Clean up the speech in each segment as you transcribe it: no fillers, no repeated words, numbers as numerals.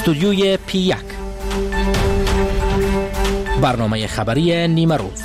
استودیوی P1 برنامه خبری نیمه روز.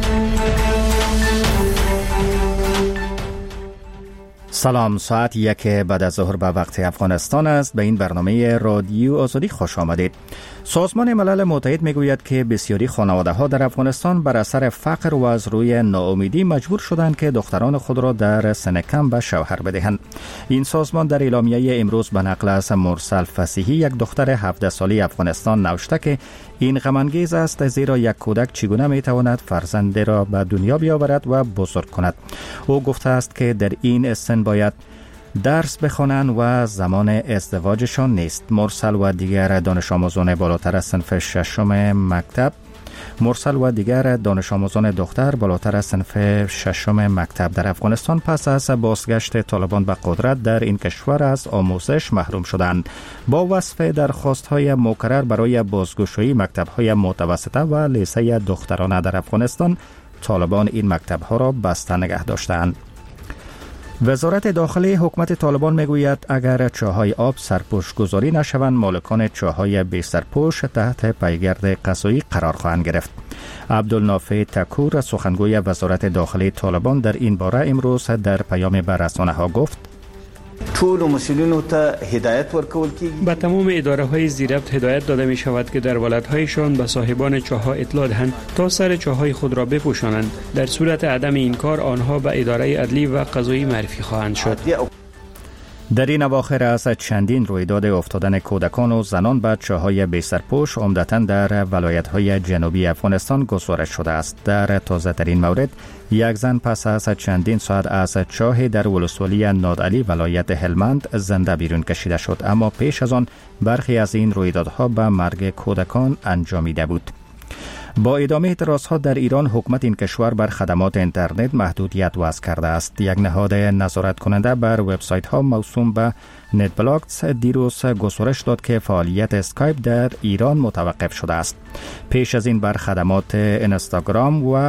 سلام، ساعت 1 بعد از ظهر به وقت افغانستان است. به این برنامه رادیو آزادی خوش آمدید. سازمان ملل متحد میگوید که بسیاری خانواده‌ها در افغانستان بر اثر فقر و از روی ناامیدی مجبور شدند که دختران خود را در سن کم به شوهر بدهند. این سازمان در اعلامیه امروز به نقل از مرسل فصیحی، یک دختر 17 ساله افغانستان، نوشته که این غم انگیز است، زیرا یک کودک چگونه میتواند فرزند را به دنیا بیاورد و بزرگ کند. او گفته است که در این سن باید درس بخوانند و زمان ازدواجشان نیست. مرسل و دیگر دانش آموزان بالاتر از صنف دختر بالاتر از صنف ششم مکتب در افغانستان پس از بازگشت طالبان به قدرت در این کشور از آموزش محروم شدند. با وصف درخواست‌های مکرر برای بازگشایی مکتب‌های متوسطه و لیسه دخترانه در افغانستان، طالبان این مکتب‌ها را بسته نگه داشتند. وزارت داخلی حکومت طالبان میگوید اگر چاهای آب سرپوش گذاری نشوند، مالکان چاهای بی سرپوش تحت پیگرد قضایی قرار خواهند گرفت. عبدالنافع تکور، سخنگوی وزارت داخلی طالبان، در این باره امروز در پیام به رسانه‌ها گفت: ټول مسئولینو ته هدایت ورکول کیږي. به تمام اداره‌های زیربط هدایت داده می شود که در ولایت‌هایشان به صاحبان چاه‌ها اطلاع دهند تا سر چاه‌های خود را بپوشانند. در صورت عدم این کار آنها به اداره عدلی و قضایی معرفی خواهند شد. در این اواخر از چندین رویداد افتادن کودکان و زنان به چاه‌های بی سرپوش عمدتاً در ولایت‌های جنوبی افغانستان گزارش شده است. در تازه‌ترین مورد، یک زن پس از چندین ساعت از چاه در ولسوالی نادعلی ولایت هلمند زنده بیرون کشیده شد، اما پیش از آن برخی از این رویدادها به مرگ کودکان انجامیده بود. با ادامه اعتراضها در ایران، حکومت این کشور بر خدمات اینترنت محدودیت وضع کرده است. یک نهاد نظارت کننده بر وبسایت ها موسوم به نت بلاکس دیروز گزارش داد که فعالیت اسکایپ در ایران متوقف شده است. پیش از این بر خدمات اینستاگرام و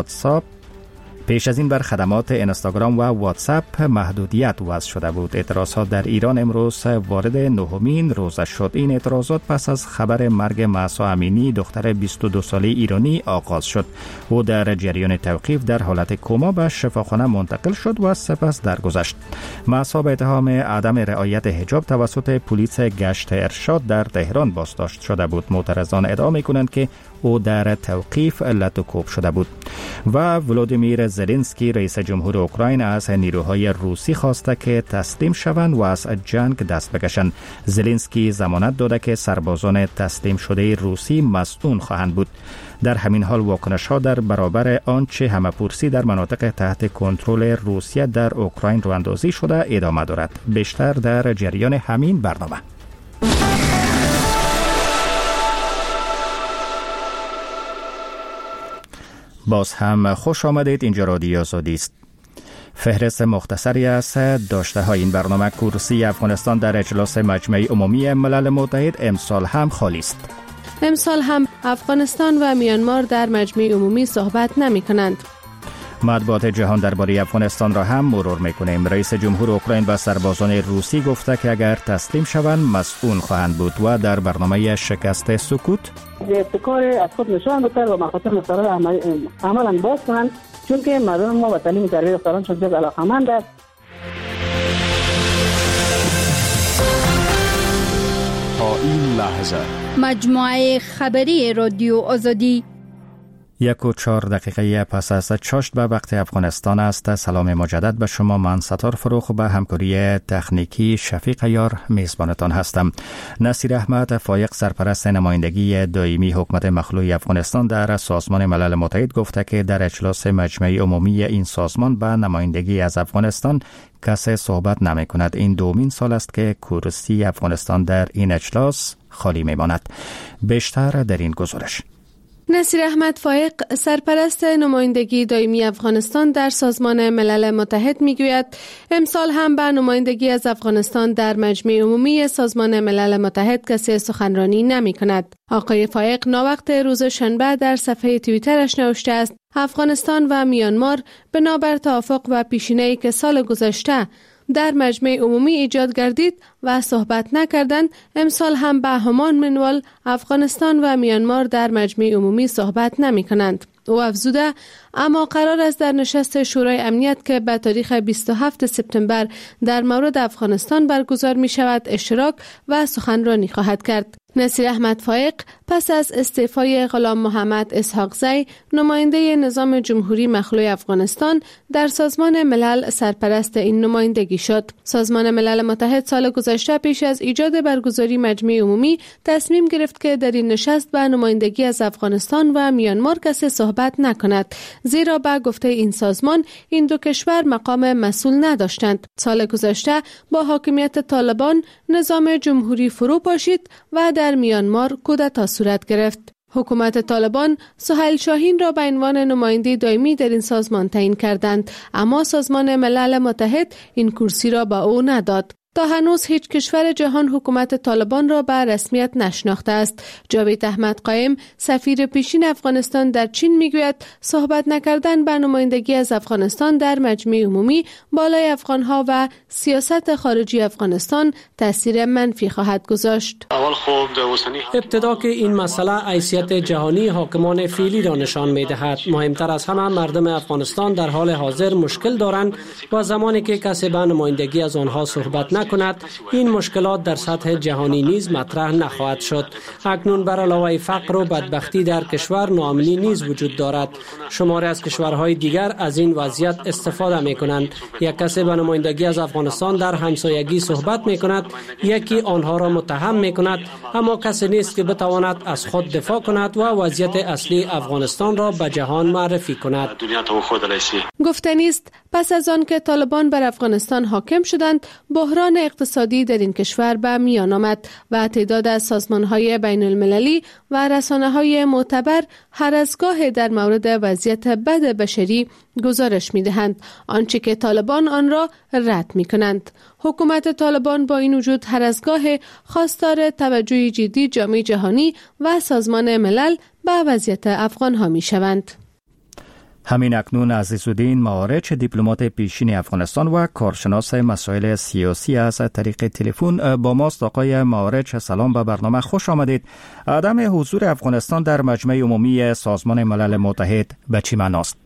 واتساپ محدودیت وضع شده بود. اعتراضات در ایران امروز وارد 9مین روزه شد. این اعتراضات پس از خبر مرگ مهسا امینی، دختر 22 ساله ایرانی آغاز شد. او در جریان توقیف در حالت کما به شفاخانه منتقل شد و سپس درگذشت. مهسا به اتهام عدم رعایت حجاب توسط پلیس گشت ارشاد در تهران بازداشت شده بود. معترضان ادعا می‌کنند که او در توقیف لطوکوب شده بود. و ولادیمیر زلنسکی، رئیس جمهور اوکراین، از نیروهای روسی خواسته که تسلیم شوند و از جنگ دست بکشند. زلنسکی ضمانت داده که سربازان تسلیم شده روسی مصون خواهند بود. در همین حال واکنش‌ها در برابر آنچه همه‌پرسی در مناطق تحت کنترل روسیه در اوکراین راه‌اندازی شده ادامه دارد. بیشتر در جریان همین برنامه. باز هم خوش آمدید. اینجا رادیو آزادی است. فهرست مختصری از داشته های این برنامه: کرسی افغانستان در اجلاس مجمع عمومی ملل متحد امسال هم خالی است. امسال هم افغانستان و میانمار در مجمع عمومی صحبت نمی کنند. مطبوعات جهان درباره افغانستان را هم مرور میکنیم. رئیس جمهور اوکراین و سربازان روسی گفته که اگر تسلیم شوند مسئول خواهند بود. و در برنامه شکست سکوت، ابتکار از خود نشان بده و مخاطر مستقل عملا باز کنند، چون که مردم ما به تعلیم تربیت دختران شد جز علاقمند است. تا این لحظه مجموعه خبری رادیو آزادی 1:04 پس از چاشت به وقت افغانستان است. سلام مجدد به شما. من ستار فروخ به همکاری تکنیکی شفیق یار میزبانتان هستم. نصیر احمد فایق، سرپرست نمایندگی دائمی حکومت مخلوع افغانستان در سازمان ملل متحد، گفته که در اجلاس مجمع عمومی این سازمان به نمایندگی از افغانستان کسی صحبت نمی کند. این دومین سال است که کرسی افغانستان در این اجلاس خالی می ماند. بیشتر در این گزارش. نصیر احمد فایق، سرپرست نمایندگی دائمی افغانستان در سازمان ملل متحد، میگوید امسال هم به نمایندگی از افغانستان در مجمع عمومی سازمان ملل متحد کسی سخنرانی نمی کند. آقای فایق ناوقت روز شنبه در صفحه توییترش نوشته است: افغانستان و میانمار بنابر توافق و پیشینه‌ای که سال گذشته در مجمع عمومی ایجاد گردید و صحبت نکردند، امسال هم به همان منوال افغانستان و میانمار در مجمع عمومی صحبت نمی کنند. او افزوده اما قرار است در نشست شورای امنیت که به تاریخ 27 سپتامبر در مورد افغانستان برگزار می شود اشتراک و سخنرانی خواهد کرد. نصیر احمد فایق پس از استعفای غلام محمد اسحاق زی نماینده نظام جمهوری مخلوع افغانستان در سازمان ملل سرپرست این نمایندگی شد. سازمان ملل متحد سال گذشته پیش از ایجاد برگزاری مجمع عمومی تصمیم گرفت که در این نشست به نمایندگی از افغانستان و میانمار کسی صحبت نکند، زیرا به گفته این سازمان این دو کشور مقام مسئول نداشتند. سال گذشته با حاکمیت طالبان نظام جمهوری فرو پاشید و در میانمار کودتا صورت گرفت. حکومت طالبان سهیل شاهین را به عنوان نماینده دائمی در این سازمان تعیین کردند، اما سازمان ملل متحد این کرسی را به او نداد. تا هنوز هیچ کشور جهان حکومت طالبان را به رسمیت نشناخته است. جاوید احمد قائم سفیر پیشین افغانستان در چین میگوید صحبت نکردن به نمایندگی از افغانستان در مجمع عمومی بالای افغانها و سیاست خارجی افغانستان تاثیر منفی خواهد گذاشت. ابتدا که این مسئله حیثیت جهانی حاکمان فعلی را نشان می‌دهد. مهمتر از همه مردم افغانستان در حال حاضر مشکل دارند و زمانی که کسی به نمایندگی از آنها صحبت نکند این مشکلات در سطح جهانی نیز مطرح نخواهد شد. اکنون بر علاوه فقر و بدبختی در کشور ناامنی نیز وجود دارد. شماری از کشورهای دیگر از این وضعیت استفاده می کنند. یک کسی به نمایندگی از افغانستان در همسایگی صحبت می کند، یکی آنها را متهم می کند، اما کسی نیست که بتواند از خود دفاع کند و وضعیت اصلی افغانستان را به جهان معرفی کند. گفتنی است پس از آن که طالبان بر افغانستان حاکم شدند بحران اقتصادی در این کشور به میان آمد و تعداد از سازمان‌های بین المللی و رسانه‌های معتبر هر از گاه در مورد وضعیت بد بشری گزارش می‌دهند، آنچه که طالبان آن را رد می‌کنند. حکومت طالبان با این وجود هر از گاه خواستار توجه جدی جامعه جهانی و سازمان ملل به وضعیت افغان‌ها می‌شوند. همین اکنون عزیزالدین معارچ دیپلمات پیشین افغانستان و کارشناس مسائل سیاسی از طریق تلفن با ماست. آقای معارچ سلام به برنامه، خوش آمدید. عدم حضور افغانستان در مجمع عمومی سازمان ملل متحد به چی معناست؟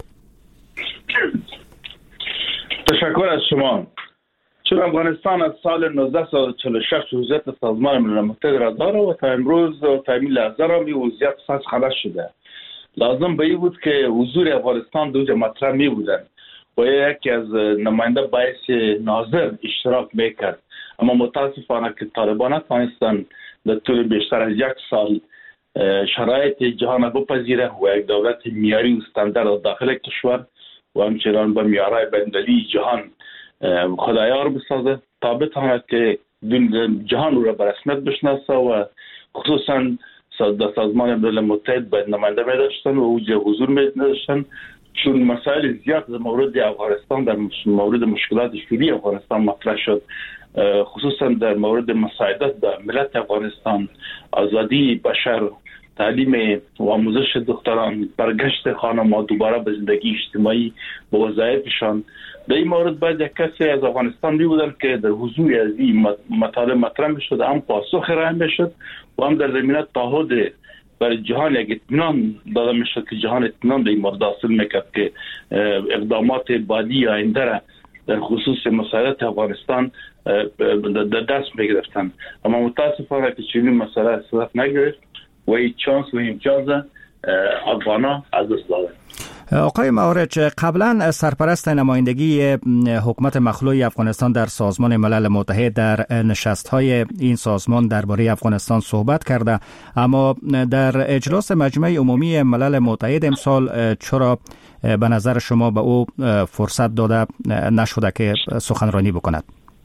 تشکر از شما. چون افغانستان از سال 1946 وضعیت سازمان ملل متحد را داره و تا امروز و تا این لحظه را به وضعیت ساز خلاص شده. لازم به این بود که حضور افغانستان دوجه مطرح می بودن و یکی از نماینده باعث ناظر اشتراک میکرد، اما متاسفانه که طالبان نتوانستن در طول بیشتر از یک سال شرایط جهان بپذیره و یک دولت معیاری و استاندارد داخل کشور و همچنان به معیارهای بین‌المللی جهان خدایار بسازه تا بتواند که جهان را به رسمیت بشناسه و خصوصا در سازمان ملل متحد باید نماینده می داشتن و اوجه حضور می داشتن، چون مسائل زیاد در مورد افغانستان در مورد مشکلات فعلی افغانستان مطرح شد، خصوصا در مورد مساعدت به ملت افغانستان، آزادی بشر، تعلیم و آموزش دختران، برگشت خانم‌ها دوباره به زندگی اجتماعی به وظایفشان. در این مورد باید یک کسی از افغانستان می بودن که در حضور از این مطالب مطرح می شد، هم پاسخ ارائه می شد و هم در زمینه تعهد برای جهان یک اطمینان داده می شد که جهان اطمینان در این مورد حاصل میکرد که اقدامات بعدی آینده را در خصوص مسائلات افغانستان در دست می گرفتن. اما متاسفانه که چنین مسئله صورت نگرفت و این چانس و امتیاز افغانا از دست دادن. آقای معارچ، قبلا سرپرست نمایندگی حکومت مخلوع افغانستان در سازمان ملل متحد در نشست‌های این سازمان درباره افغانستان صحبت کرده، اما در اجلاس مجمع عمومی ملل متحد امسال چرا به نظر شما به او فرصت داده نشده که سخنرانی بکند؟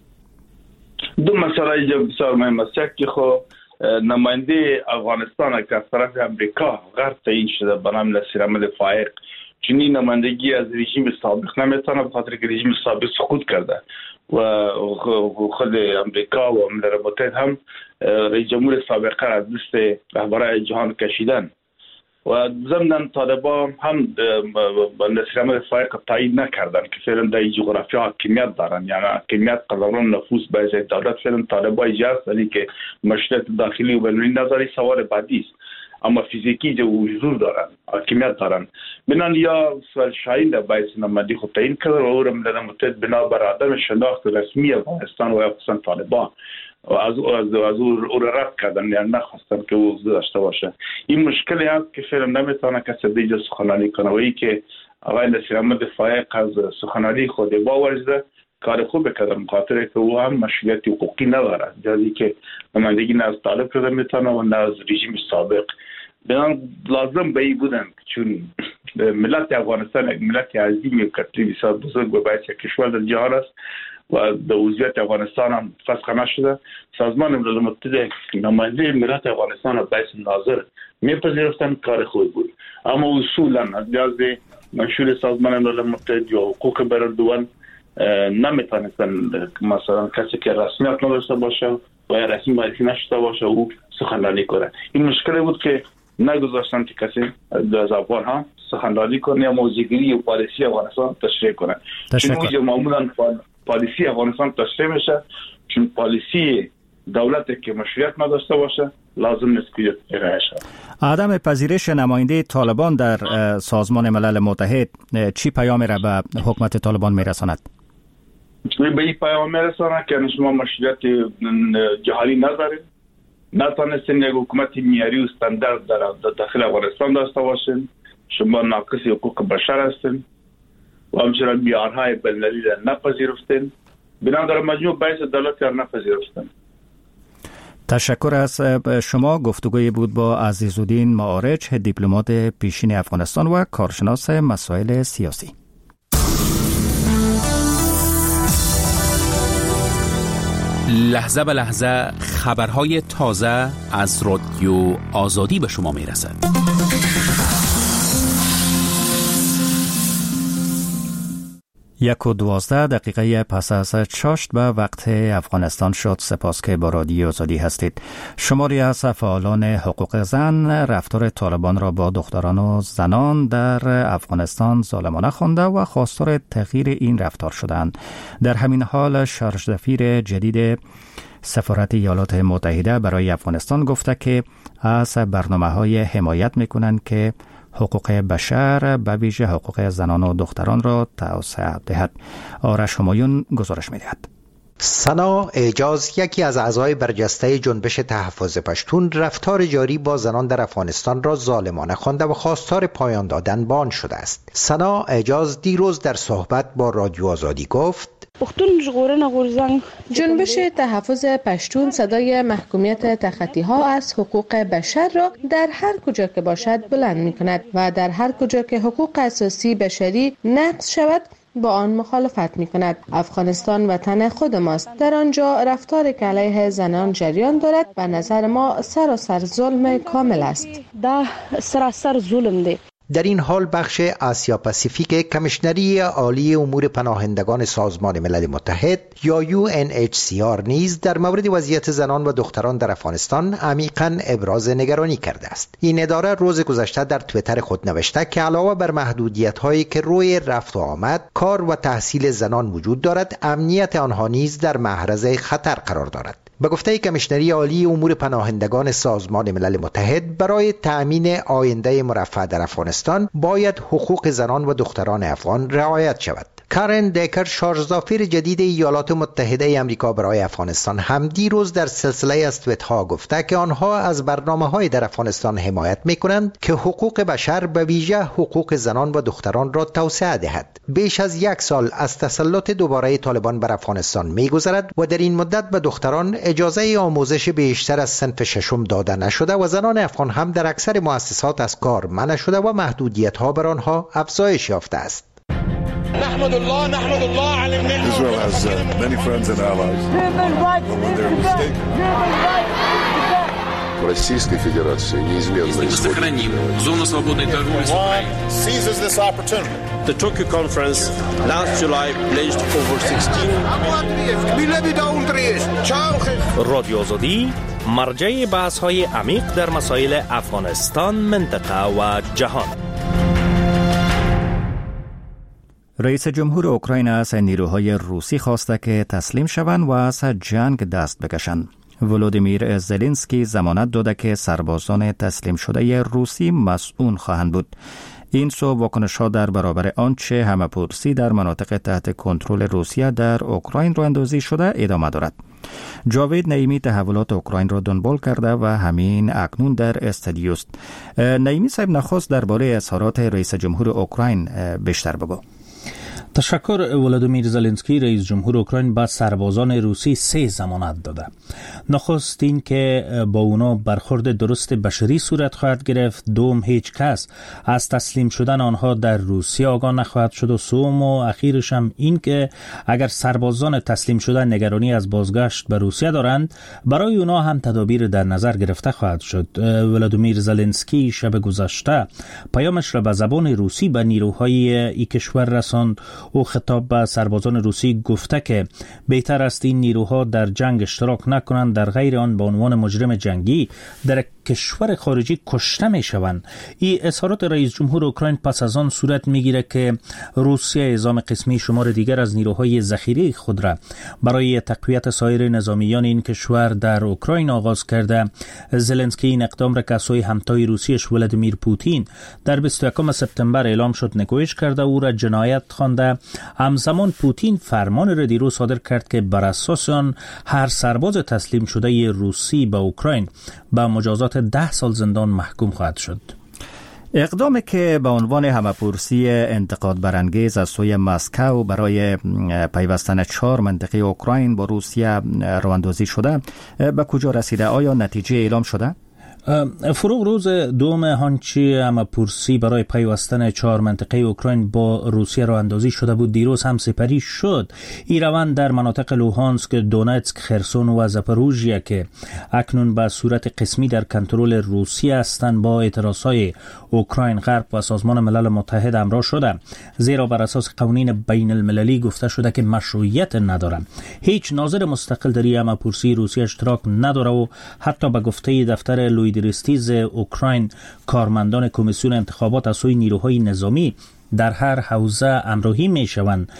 دو مسئله بسیار مهم است که نماینده افغانستان که از طرف امریکا غرب تعیین شده به نام نصیر احمد فایق، چنین نمایندگی از رژیم سابق نمیتونه، به خاطر که رژیم سابق سقوط کرده و خود امریکا و ملل متحد هم رئیس جمهور سابقه از دست رهبران جهان کشیدن. و ضمن طالبان هم نصیر احمد فائق تایید نکردن که فعلا در جغرافیا حاکمیت دارن، یعنی حاکمیت قدران نفوذ به ازای دولت فعلا طالبان جاست، ولی که مشروعیت داخلی و بین‌المللی نداری سوال بعدی است. اما فیزیکی جو حضور دارن، حاکمیت دارن. بنان یا سوال شاهین در باعث نمادی خود تعیین کرد و او را ملل متحد بنا بر عدم شناخت رسمی افغانستان و افغانستان طالبان و از او را رد کردن، یعنی نخواستن که او داشته باشه. این مشکلی هست که فعلا نمیتونه کسی دیگه سخنرانی کنه و ای که آقای نصیر احمد فائق از سخنرانی خود باورزده کار خوب کردن، خاطر که او هم مشروعیت حقوقی نداره، جزی که نمایندگی نه از طالب کرده میتونه و نه از رژیم سابق. بنان لازم به ای بودن چون ملت افغانستان یک ملت عظیم و کتری بسیار بزرگ و باید یک کشور در جهان است و در عضویت افغانستان هم فسخ نشده. سازمان ملل متحد نماینده ملت افغانستان را باید ناظر میپذیرفتن، کار خوب بود. اما اصولا از لحاظ منشور سازمان ملل متحد یا حقوق بشر نمیتونستن مثلا کسی که رسمیت نداشته باشه و یا رسمی معرفی نشده باشه او سخنرانی کنه. این مشکلی بود که نگذاشتن که کسی از افغان ها سخنرانی کنه یا موضوعگیری و پالیسی افغانستان تشریح کنه. چون اونجا معمولا پالیسی افغانستان تشریح میشه، چون پالیسی دولتی که مشروعیت نداشته باشه لازم نیست که ارائه شود. عدم پذیرش نماینده طالبان در سازمان ملل متحد چی پیامی را به حکومت طالبان میرساند؟ به این پیام میرساند که شما مشروعیت جهانی ندارید، نتونستین یک حکومت معیاری و استاندارد در داخل افغانستان داشته باشین، شما ناقص حقوق بشر هستین و همچنان معیارهای بین‌المللی را نپذیرفتین، بنابراین مجموع باعث دولت را نپذیرفتن. تشکر از شما. گفتگوی بود با عزیزالدین معارج، دیپلمات پیشین افغانستان و کارشناس مسائل سیاسی. لحظه به لحظه خبرهای تازه از رادیو آزادی به شما میرسد. 1:12 پس از 6 به وقت افغانستان شد. سپاس که با رادیو آزادی هستید. شماری از فعالان حقوق زن رفتار طالبان را با دختران و زنان در افغانستان ظالمانه خوانده و خواستار تغییر این رفتار شدند. در همین حال شارژدفیر جدید سفارت ایالات متحده برای افغانستان گفته که از برنامه‌های حمایت می‌کنند که حقوق بشر به ویژه حقوق زنان و دختران را توسعه دهد. آرش همایون گزارش می‌دهد. سنا اعجاز، یکی از اعضای برجسته جنبش تحفظ پشتون، رفتار جاری با زنان در افغانستان را ظالمانه خوانده و خواستار پایان دادن به آن شده است. سنا اعجاز دیروز در صحبت با رادیو آزادی گفت: جنبش تحفظ پشتون صدای محکومیت تخطی‌ها از حقوق بشر را در هر کجا که باشد بلند می‌کند و در هر کجا که حقوق اساسی بشری نقض شود با آن مخالفت می‌کند. افغانستان وطن خود ماست. در آنجا رفتار که علیه زنان جریان دارد و نظر ما سراسر ظلم کامل است. سراسر ظلم ده. در این حال بخش آسیا پاسیفیک کمیشنری عالی امور پناهندگان سازمان ملل متحد یا UNHCR نیز در مورد وضعیت زنان و دختران در افغانستان عمیقاً ابراز نگرانی کرده است. این اداره روز گذشته در توییتر خود نوشته که علاوه بر محدودیت‌هایی که روی رفت و آمد، کار و تحصیل زنان وجود دارد، امنیت آنها نیز در معرض خطر قرار دارد. به گفته کمیشنری عالی امور پناهندگان سازمان ملل متحد، برای تأمین آینده مرفه در افغانستان باید حقوق زنان و دختران افغان رعایت شود. کارن دیکر، شارژدفیر جدید ایالات متحده آمریکا برای افغانستان، هم دیروز در سلسله از توییت‌ها گفته که آنها از برنامه‌های در افغانستان حمایت می‌کنند که حقوق بشر به ویژه حقوق زنان و دختران را توسعه دهد. بیش از 1 سال از تسلط دوباره طالبان بر افغانستان می‌گذرد و در این مدت به دختران اجازه آموزش بیشتر از صنف ششم داده نشده و زنان افغان هم در اکثر مؤسسات از کار منع شده و محدودیت‌ها بر آنها افزایش یافته است. نحمد الله على النعمة. Israel has many friends and allies. But when they're mistaken. в Российской Федерации неизменно сохраним зону свободной торговли с Украиной. The Tokyo Conference last July pledged over 16 رادیو آزادی مرجع بحث‌های عمیق در مسائل افغانستان، منطقه و جهان. رئیس جمهور اوکراین از نیروهای روسی خواسته که تسلیم شوند و از جنگ دست بکشند. ولودیمیر زلنسکی ضمانت داده که سربازان تسلیم شده روسی مسئول خواهند بود. این سو واکنش‌ها در برابر آنچه همه‌پرسی در مناطق تحت کنترل روسیه در اوکراین راه اندازی شده ادامه دارد. جاوید نعیمی تحولات اوکراین را دنبال کرده و همین اکنون در استودیو است. نعیمی صاحب، نخست درباره اظهارات رئیس جمهور اوکراین بیشتر بگو. تشکر. ولادیمیر زلنسکی رئیس جمهور اوکراین به سربازان روسی 3 ضمانت داده. نخست این که با اونا برخورد درست بشری صورت خواهد گرفت، دوم هیچ کس از تسلیم شدن آنها در روسیه آگاه نخواهد شد و سوم و اخیرش هم این که اگر سربازان تسلیم شده نگرانی از بازگشت به روسیه دارند، برای اونا هم تدابیر در نظر گرفته خواهد شد. ولادیمیر زلنسکی شب گذشته پیامش را به زبان روسی به نیروهای این کشور رساند. او خطاب به سربازان روسی گفته که بهتر است این نیروها در جنگ اشتراک نکنند، در غیر آن به عنوان مجرم جنگی در کشور خارجی کشته می شوند. این اظهارات رئیس جمهور اوکراین پس از آن صورت می گیره که روسیه اعزام قسمی شمار دیگر از نیروهای ذخیره خود را برای تقویت سایر نظامیان این کشور در اوکراین آغاز کرده. زلنسکی این اقدام را که از سوی همتای روسیش ولادیمیر پوتین در 21 سپتامبر اعلام شد نکوهش کرده، او را جنایت خوانده. همزمان پوتین فرمان را دیروز صادر کرد که بر اساس آن هر سرباز تسلیم شده روسی به اوکراین به مجازات 10 سال زندان محکوم خواهد شد. اقدامی که به عنوان همه‌پرسی انتقاد برانگیز از سوی مسکو برای پیوستن 4 منطقه اوکراین با روسیه راه‌اندازی شده به کجا رسیده؟ آیا نتیجه اعلام شده؟ فروغ، روز دوم هانچی همه‌پرسی برای پیوستن 4 منطقه اوکراین با روسیه راه اندازی شده بود دیروز هم سپری شد. این روند در مناطق لوهانسک، دونتسک، خرسون و زاپاروژیا که اکنون به صورت قسمی در کنترل روسیه هستند با اعتراضهای اوکراین، غرب و سازمان ملل متحد همراه شده، زیرا بر اساس قوانین بین المللی گفته شده که مشروعیت نداره. هیچ ناظر مستقل در همه‌پرسی روسیه اشتراک نداره و حتی به گفته دفتر لویدرستیز اوکراین کارمندان کمیسیون انتخابات از سوی نیروهای نظامی در هر حوزه همراهی می شوند.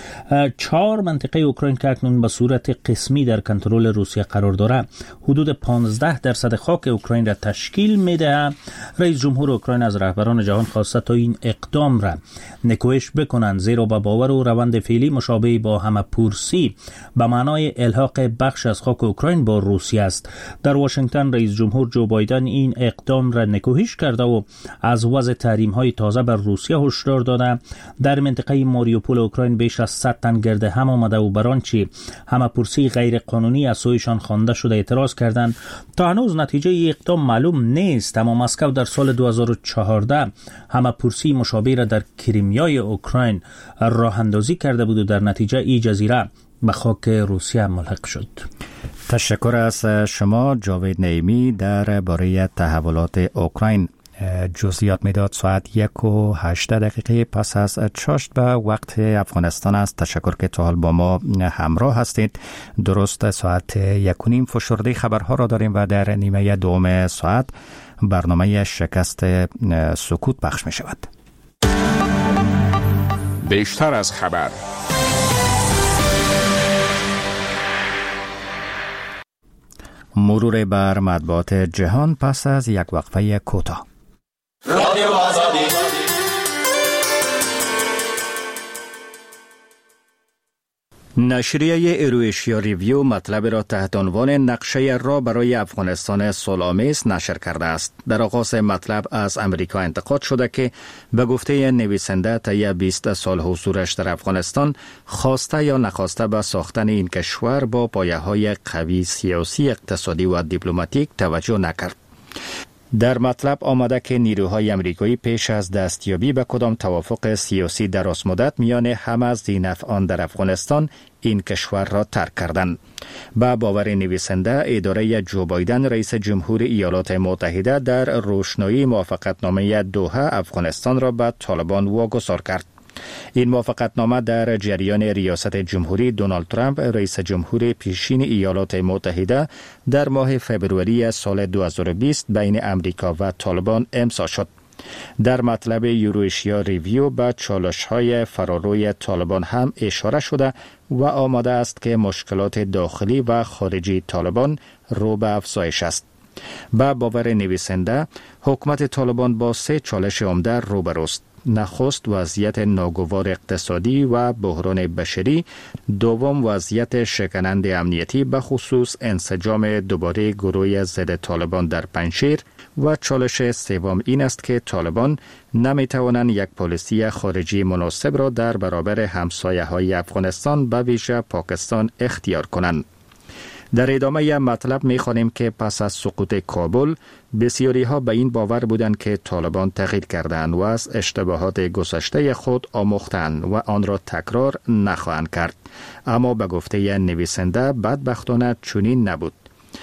4 منطقه اوکراین که اکنون به صورت قسمی در کنترل روسیه قرار داره حدود 15% خاک اوکراین را تشکیل می ده. رئیس جمهور اوکراین از رهبران جهان خواسته تا این اقدام را نکوهش بکنند، زیرا به باور و روند فعلی مشابه با همه‌پرسی به معنای الحاق بخش از خاک اوکراین با روسیه است. در واشنگتن رئیس جمهور جو بایدن این اقدام را نکوهش کرده و از وضع تحریم‌های تازه بر روسیه هشدار داده. در منطقه ماریوپول اوکراین بیش از 100 تن گرد هم آمده و بر آنچه همه‌پرسی غیر قانونی از سویشان خوانده شده اعتراض کردند. تا هنوز نتیجه اقدام معلوم نیست، اما مسکو در سال 2014 همه‌پرسی مشابه را در کریمیای اوکراین راه اندازی کرده بود و در نتیجه این جزیره به خاک روسیه ملحق شد. تشکر از شما جاوید نعیمی در باره تحولات اوکراین. جزئیات میداد. ساعت 1:08 پس از چاشت به وقت افغانستان است. تشکر که تا حال با ما همراه هستید. درست ساعت 1:30 فشرده خبرها را داریم و در نیمه دوم ساعت برنامه شکست سکوت پخش می شود. بیشتر از خبر، مرور بر مطبوعات جهان پس از یک وقفه کوتاه. رادیو آزادی. نشریه ایرویشیا ریویو مطلب را تحت عنوان نقشه را برای افغانستان صلح‌آمیز نشر کرده است. در آغاز مطلب از امریکا انتقاد شده که به گفته نویسنده طی 20 سال حضورش در افغانستان خواسته یا نخواسته به ساختن این کشور با پایه‌های قوی سیاسی، اقتصادی و دیپلماتیک توجه نکرد. در مطلب آمده که نیروهای امریکایی پیش از دستیابی به کدام توافق سیاسی درازمدت میان همه ذی‌نفعان در افغانستان این کشور را ترک کردند. با باور نویسنده، اداره جو بایدن رئیس جمهور ایالات متحده در روشنایی موافقتنامه دوحه افغانستان را به طالبان واگذار کرد. این موافقتنامه در جریان ریاست جمهوری دونالد ترامپ رئیس جمهور پیشین ایالات متحده در ماه فوریه سال 2020 بین امریکا و طالبان امضا شد. در مطلب یوروشیا ریویو به چالش‌های فراروی طالبان هم اشاره شده و آماده است که مشکلات داخلی و خارجی طالبان رو به افزایش است. با باور نویسنده، حکومت طالبان با 3 چالش عمده روبروست. نخست وضعیت ناگوار اقتصادی و بحران بشری، دوم وضعیت شکننده امنیتی به خصوص انسجام دوباره گروه ضد طالبان در پنجشیر و چالش سوم این است که طالبان نمیتوانند یک پالیسی خارجی مناسب را در برابر همسایه‌های افغانستان به ویژه پاکستان اختیار کنند. در ادامه مطلب می‌خوانیم که پس از سقوط کابل بسیاری ها به این باور بودند که طالبان تغییر کردند و از اشتباهات گذشته خود آموختند و آن را تکرار نخواهند کرد. اما به گفته نویسنده بدبختانه چنین نبود.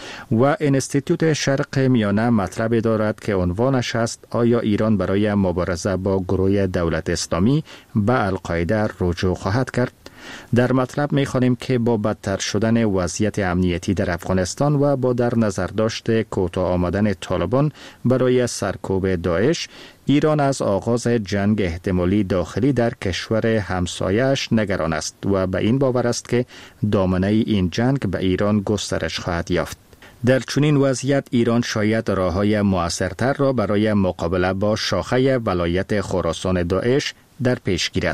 و انستیتوت شرق میانه مطلب دارد که عنوانش است آیا ایران برای مبارزه با گروه دولت اسلامی به القاعده رجوع خواهد کرد؟ در مطلب می‌خوانیم که با بدتر شدن وضعیت امنیتی در افغانستان و با در نظر داشت کوتاه آمدن طالبان برای سرکوب داعش، ایران از آغاز جنگ احتمالی داخلی در کشور همسایه‌اش نگران است و به این باور است که دامنه این جنگ به ایران گسترش خواهد یافت. در چنین وضعیت ایران شاید راه‌های مؤثرتر را برای مقابله با شاخه ولایت خراسان داعش در پیش گیرد.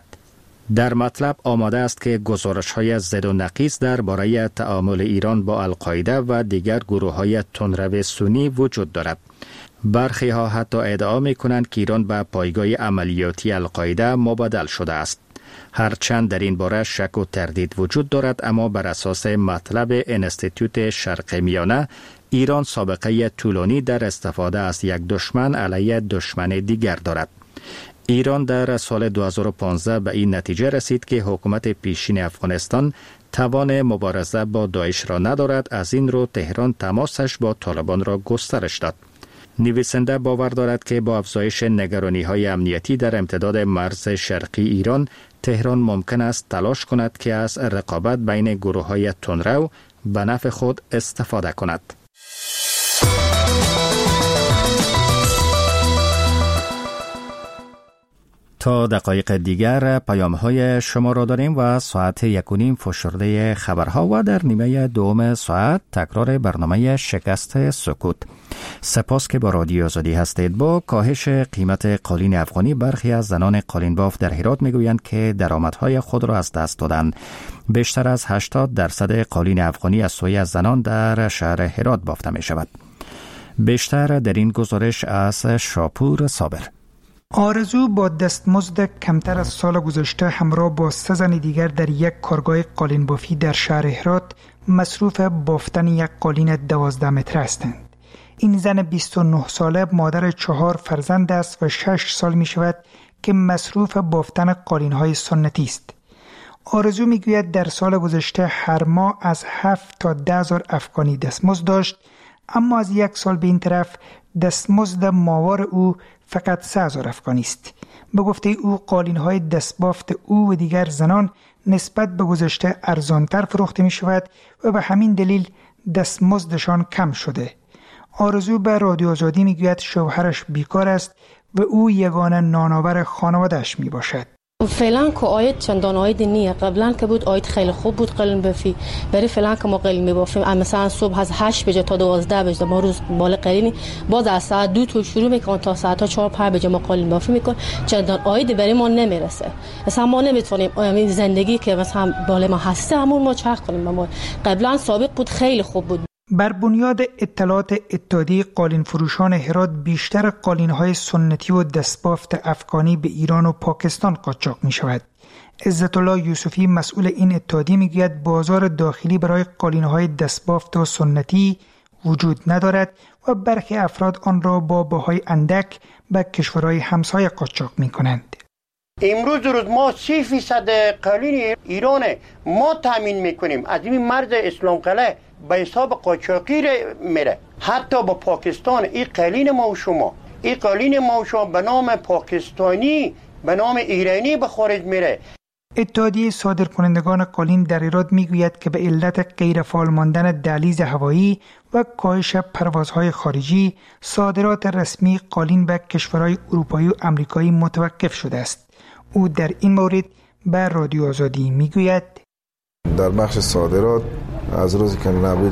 در مطلب آماده است که گزارش‌های زد و نقیص درباره تعامل ایران با القاعده و دیگر گروه‌های تندرو سنی وجود دارد. برخی ها حتی ادعا می‌کنند که ایران به پایگاه عملیاتی القاعده مبادل شده است. هرچند در این باره شک و تردید وجود دارد، اما بر اساس مطلب انستیتوت شرق میانه، ایران سابقه طولانی در استفاده از یک دشمن علیه دشمن دیگر دارد. ایران در سال 2015 به این نتیجه رسید که حکومت پیشین افغانستان توان مبارزه با داعش را ندارد. از این رو تهران تماسش با طالبان را گسترش داد. نویسنده باور دارد که با افزایش نگرانی‌های امنیتی در امتداد مرز شرقی ایران، تهران ممکن است تلاش کند که از رقابت بین گروه‌های تندرو به نفع خود استفاده کند. تا دقایق دیگر پیام‌های شما را داریم و ساعت 1:30 فشرده خبرها و در نیمه دوم ساعت تکرار برنامه شکست سکوت. سپاس که با رادیو آزادی هستید. با کاهش قیمت قالین افغانی، برخی از زنان قالین باف در هرات میگویند که درآمدهای خود را از دست دادند. بیشتر از 80% قالین افغانی از سوی زنان در شهر هرات بافته می شود. بیشتر در این گزارش از شاپور صابر. آرزو با دستمزد کمتر از سال گذشته همراه با 3 زن دیگر در یک کارگاه قالین بافی در شهر هرات مصروف بافتن یک قالین 12 متر هستند. این زن 29 ساله مادر 4 فرزند است و 6 سال می شود که مصروف بافتن قالین های سنتی است. آرزو می گوید در سال گذشته هر ماه از 7 تا 10,000 افغانی دستمزد داشت، اما از یک سال به این طرف دستمزد ماهوار او فقط 3,000 افغانی است. به گفته او قالین های دستبافت او و دیگر زنان نسبت به گذشته ارزانتر فروخته می شود و به همین دلیل دستمزدشان کم شده. آرزو به رادیو آزادی می گوید شوهرش بیکار است و او یگانه نانآور خانواده‌اش می باشد. فعلا که آید چندان آید نیه. قبلا که بود آید خیلی خوب بود قالین بافی. برای فعلا که ما قالین میبافیم مثلا صبح از 8 بجه تا 12 بجه ما روز بالا قالینی، باز از ساعت 2 تا شروع میکنن تا ساعت 4-5 بجه ما قالین بافی میکنن. چندان آید برای ما نمیرسه. مثلا ما نمیتونیم زندگی که مثلا بالا ما هسته همون ما چرخ کنیم. ما قبلا سابق بود خیلی خوب بود. بر بنیاد اطلاعات اتحادیه قالین فروشان هرات، بیشتر قالین‌های سنتی و دستبافت افغانی به ایران و پاکستان قاچاق می‌شود. عزت الله یوسفی مسئول این اتحادیه میگوید بازار داخلی برای قالین‌های دستبافت و سنتی وجود ندارد و برخی افراد آن را با بهای اندک به کشورهای همسایه قاچاق می کنند. امروز روز ما 30% قالین ایران ما تامین میکنیم، از این مرز اسلام قلعه به حساب قاچاقی میره، حتی با پاکستان. این قالین ما و شما، این قالین ما و شما به نام پاکستانی به نام ایرانی به خارج میره. اتحادیه صادرکنندگان قالین در ایران میگوید که به علت غیرفعال ماندن دهلیز هوایی و کاهش پروازهای خارجی، صادرات رسمی قالین به کشورهای اروپایی و آمریکایی متوقف شده است. او در این مورد به رادیو آزادی میگوید: در بخش صادرات از روزی که نبود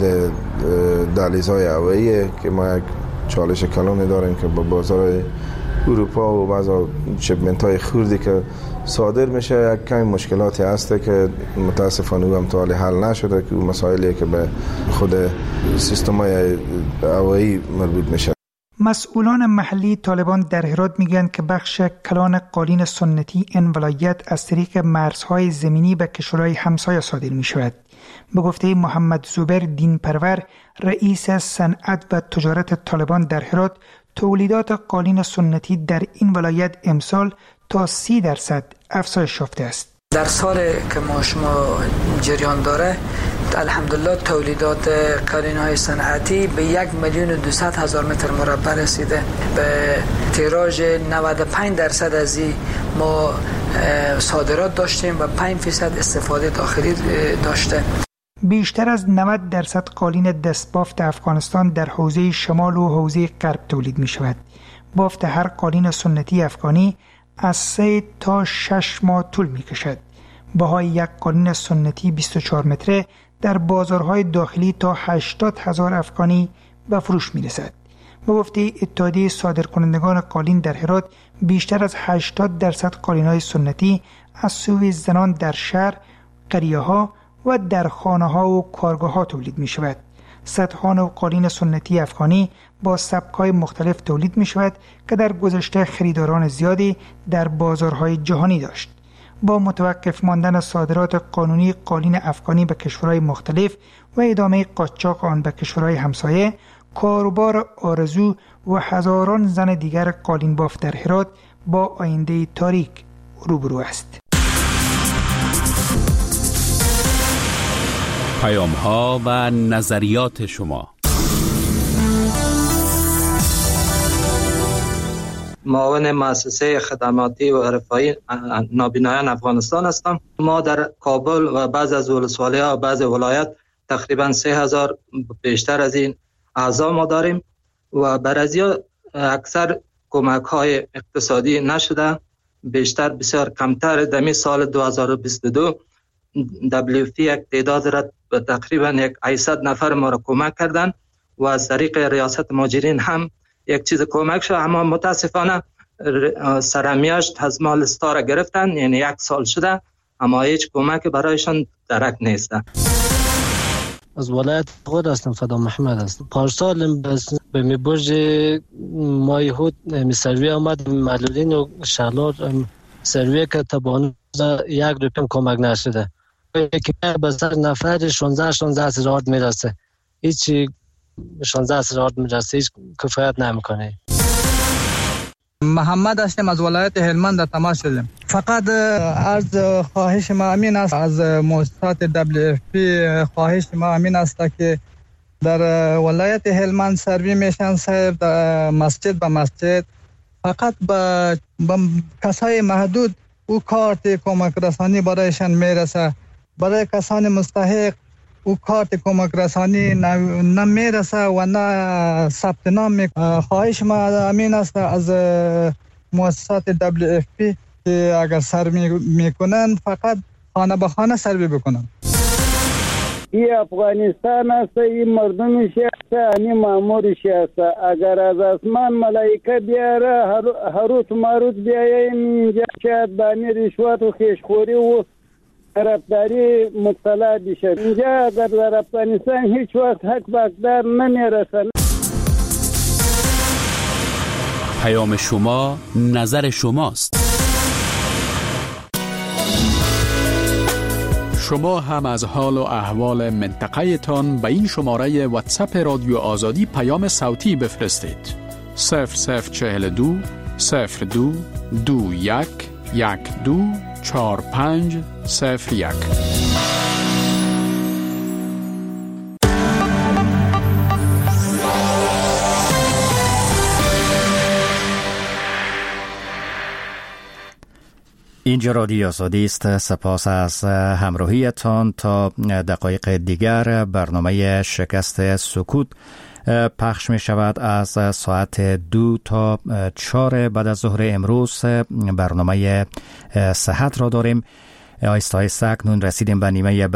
دهلیزهای هوایی که ما یک چالش کلانی داریم که با بازار اروپا و بعضا شپمنت های خوردی که صادر میشه، یک کمی مشکلاتی هسته که متاسفانه او هم تا حال حل نشده، که مسائلی که به خود سیستم های هوایی مربوط میشه. مسئولان محلی طالبان در هرات میگن که بخش کلان قالین سنتی این ولایت از طریق مرزهای زمینی به کشورهای همسایه صادر می شود. به گفته محمد زبیر دین پرور، رئیس صنعت و تجارت طالبان در هرات، تولیدات قالین سنتی در این ولایت امسال تا 30% افزایش یافته است. در سال که ما شما جریان داره، الحمدلله تولیدات قالین‌های صنعتی به 1,200,000 متر مربع رسیده. به تیراژ 95% از این ما صادرات داشتیم و 5% استفاده داخلی داشته. بیشتر از 90% قالین دستبافت افغانستان در حوزه شمال و حوزه غرب تولید می شود. بافت هر قالین سنتی افغانی از 3 تا 6 ماه طول می کشد. بهای یک قالین سنتی 24 متره در بازارهای داخلی تا 80,000 افغانی به فروش می رسد. به گفته اتحادیه صادرکنندگان قالین در هرات، بیشتر از 80% قالین‌های سنتی از سوی زنان در شهر، قریه‌ها و در خانه‌ها و کارگاه‌ها تولید می شود. صدها نوع قالین سنتی افغانی با سبک‌های مختلف تولید می شود که در گذشته خریداران زیادی در بازارهای جهانی داشت. با متوقف ماندن صادرات قانونی قالین افغانی به کشورهای مختلف و ادامه قاچاق آن به کشورهای همسایه، کاروبار آرزو و هزاران زن دیگر قالین بافت در هرات با آینده تاریک روبرو است. پیام‌ها و نظریات شما. معاون مؤسسه خدماتی و رفاهی نابینایان افغانستان هستم. ما در کابل و بعض از ولسوالی‌ها و بعض ولایت تقریبا 3,000 بیشتر از این اعضا ما داریم و برای اکثر کمک‌های اقتصادی نشده، بیشتر بسیار کمتر. دمی سال 2022 WFP یک تعداد را تقریبا 800 نفر ما را کمک کردن و از طریق ریاست مهاجرین هم یک چیز کمک شد، اما متاسفانه سرمیاشت از مال ستا را گرفتن، یعنی 1 سال شده اما هیچ کمک برایشان درک نیست. از ولایت خود هستم، فدا محمد هستم. پارسال به می برج مای هود می سروی آمد، معلولین و شغلات سروی که تبان 1 روپیم کمک نشده. یکی به سر نفر 16 هزار میرسه، هیچی 16 هزار میرسه، هیچ کفایت نمیکنه. محمد هستم، از ولایت هلمند در تماس شدیم. فقط از خواهش ما امین است، از مؤسسات WFP خواهش ما امین است که در ولایت هلمند سروی میشن صاحب، در مسجد به مسجد فقط به کسای محدود او کارت کمک رسانی برایشان میرسه. برای کسان مستحق او کارت کمک رسانی نمیرسه و نه ثبت نام. خواهش ما امین است از مؤسسات WFP که اگر سروی میکنن فقط خانه به خانه سروی بکنن. این افغانستان است، این مردمش است، این مامورش است. اگر از آسمان ملائکه بیاره هروت ماروت بیایم اینجا شاید بانی رشوت و خیشخوری و طرفداری مبتلا بشه. اینجا اگر در افغانستان هیچ وقت حق به حقدار نمیرسن. پیام شما نظر شماست. شما هم از حال و احوال منطقه تان به این شماره واتساپ رادیو آزادی پیام صوتی بفرستید. 0042 02 21 12 45 01. اینجا رادیو آزادی است. سپاس از همراهیتان. تا دقایق دیگر برنامه شکست سکوت پخش می شود. از ساعت 2 تا 4 بعد از ظهر امروز برنامه صحت را داریم. آیسته آیسته اکنون رسیدیم به نیمه